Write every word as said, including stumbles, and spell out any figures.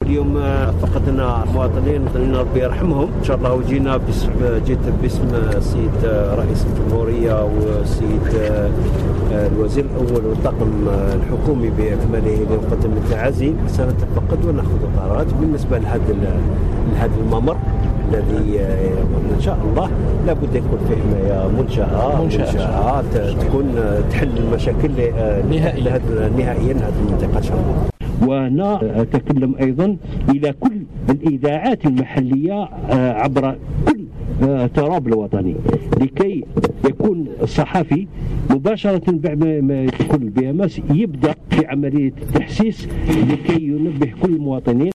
اليوم فقدنا مواطنين ربي يرحمهم ان شاء الله، وجينا باسم جيت باسم السيد رئيس الجمهوريه والسيد الوزير الاول والطاقم الحكومي باكمله لنقدم التعازي حتى نتفقد وناخذ قرارات بالنسبه لهذا لهذا الممر الذي ان شاء الله لابد يكون فيه حمايه منشاه منشاه تكون تحل المشاكل نهائيا نهائيا هذه المنطقه ان شاء الله. وأنا أتكلم أيضا إلى كل الإذاعات المحلية عبر كل تراب الوطني لكي يكون الصحفي مباشرة بعد ما يدخل البي ام اس يبدأ في عملية التحسيس لكي ينبه كل المواطنين.